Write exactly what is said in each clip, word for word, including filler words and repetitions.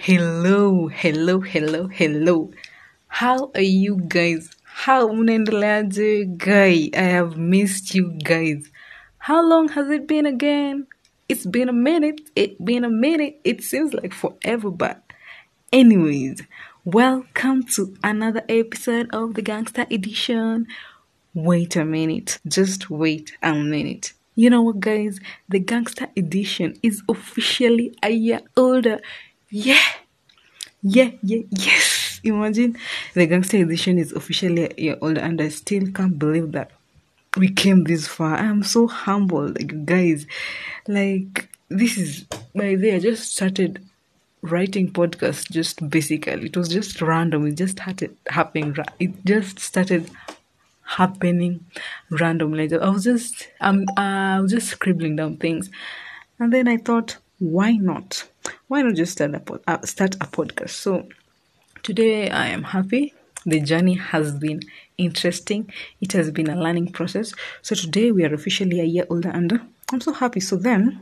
Hello, hello, hello, hello. How are you guys? How mnaendeleaje guy? I have missed you guys. How long has it been again? It's been a minute. It's been a minute. It seems like forever, but anyways, welcome to another episode of the Gangster Edition. Wait a minute. Just wait a minute. You know what, guys? The Gangster Edition is officially a year older. Yeah. Yeah, yeah, yes. Imagine the Gangster Edition is officially a year older, and I still can't believe that we came this far. I am so humble, like guys. Like this is by the way, I just started writing podcasts. Just basically, it was just random. It just started happening. ra- It just started happening randomly. I was just um uh, I was just scribbling down things, and then I thought, why not? Why not just start a pod- uh, start a podcast? So today I am happy. The journey has been interesting. It has been a learning process. So today we are officially a year older, and I'm so happy. So then,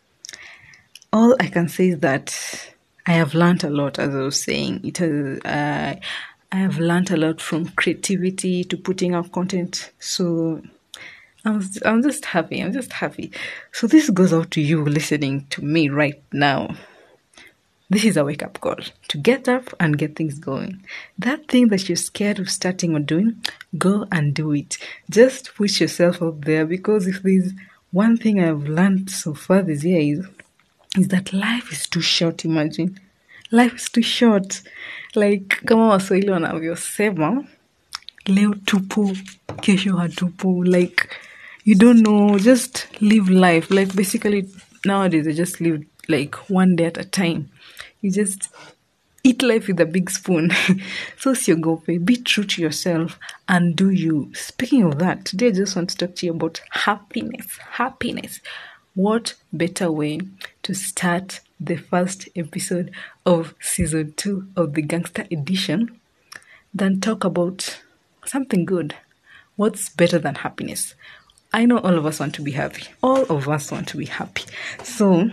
all I can say is that I have learned a lot. As I was saying, it has. Uh, I have learned a lot from creativity to putting out content. So I'm, I'm just happy. I'm just happy. So this goes out to you listening to me right now. This is a wake up call to get up and get things going. That thing that you're scared of starting or doing, go and do it. Just push yourself out there, because if there's one thing I've learned so far this year is, is that life is too short. Imagine. Life is too short. Like, kama waswahili wanavyosema, leo tupo, kesho hatupo. Like, you don't know, just live life. Like, basically, nowadays, I just live like one day at a time. You just eat life with a big spoon. So, siogope, be true to yourself and do you. Speaking of that, today I just want to talk to you about happiness. Happiness. What better way to start the first episode of season two of the Gangster Edition than talk about something good? What's better than happiness? I know all of us want to be happy. All of us want to be happy. So,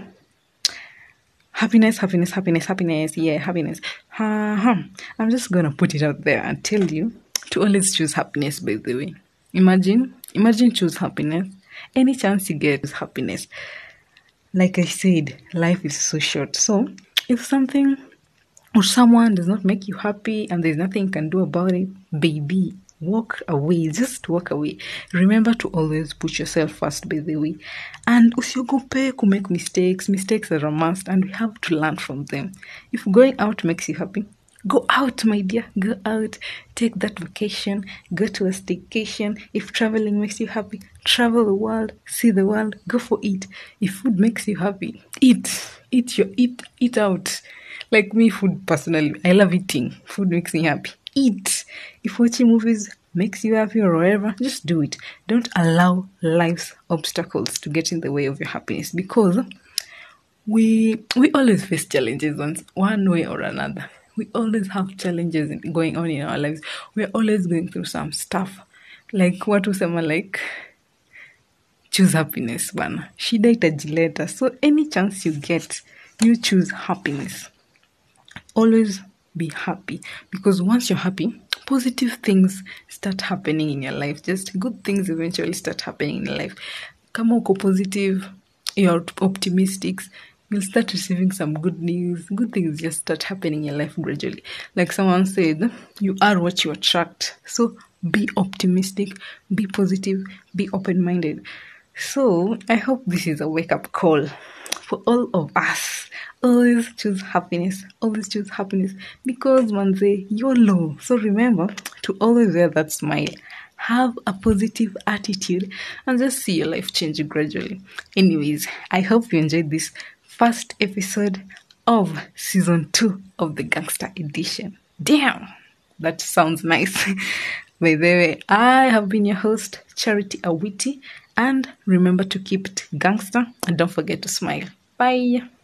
happiness, happiness, happiness, happiness. Yeah, happiness. Uh-huh. I'm just going to put it out there and tell you to always choose happiness, by the way. Imagine, imagine choose happiness. Any chance you get is happiness. Like I said, life is so short. So, if something or someone does not make you happy and there's nothing you can do about it, baby, walk away. Just walk away. Remember to always put yourself first, by the way. And usiogope to make mistakes. Mistakes are a must, and we have to learn from them. If going out makes you happy, go out, my dear. Go out. Take that vacation. Go to a staycation. If traveling makes you happy, travel the world. See the world. Go for it. If food makes you happy, eat. Eat your eat. Eat out. Like me, food personally, I love eating. Food makes me happy. Eat. If watching movies makes you happy or whatever, just do it. Don't allow life's obstacles to get in the way of your happiness, because we we always face challenges one, one way or another. We always have challenges going on in our lives. We're always going through some stuff. Like what we say, like, choose happiness, bana. Shida itajileta. So any chance you get, you choose happiness. Always be happy, because once you're happy, positive things start happening in your life. Just good things eventually start happening in your life. Kama uko positive, you're optimistic, you'll start receiving some good news. Good things just start happening in your life gradually. Like someone said, you are what you attract. So be optimistic, be positive, be open-minded. So I hope this is a wake-up call for all of us. Always choose happiness. Always choose happiness. Because manze, YOLO. So remember to always wear that smile. Have a positive attitude and just see your life change gradually. Anyways, I hope you enjoyed this first episode of season two of the Gangster Edition. Damn, that sounds nice. By the way, I have been your host, Charity Awiti, and remember to keep it gangster and don't forget to smile. Bye.